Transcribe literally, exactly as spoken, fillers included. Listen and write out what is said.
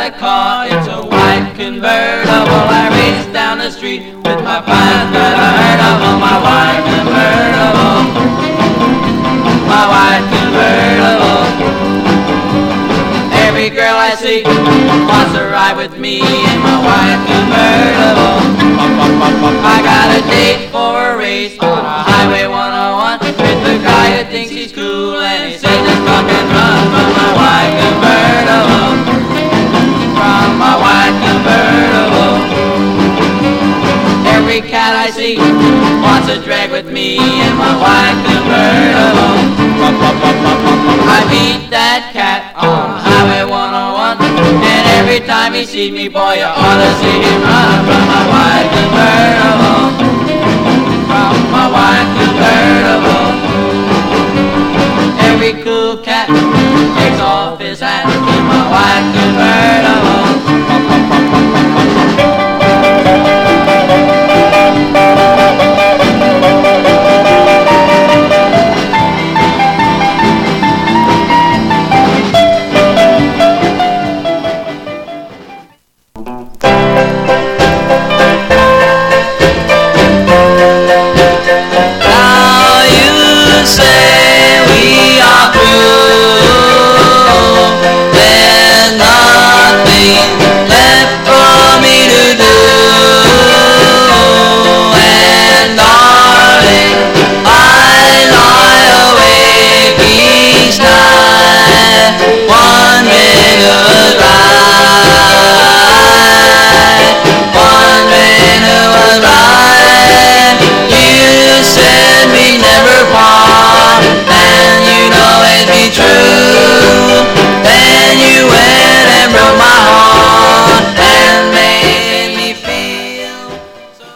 a car, it's a white convertible. I race down the street with my friends that I heard of. Oh, my white convertible, my white convertible. Every girl I see wants to ride with me in my white convertible. I got a date for a race on a highway one oh one with the guy who thinks he's cool and he says just fuck and run from my white convertible, from my white convertible. Every cat I see wants to drag with me in my white convertible. I beat that cat on Highway one oh one, and every time he sees me, boy, you ought to see him run from my white convertible, from my white convertible. Every cool cat takes all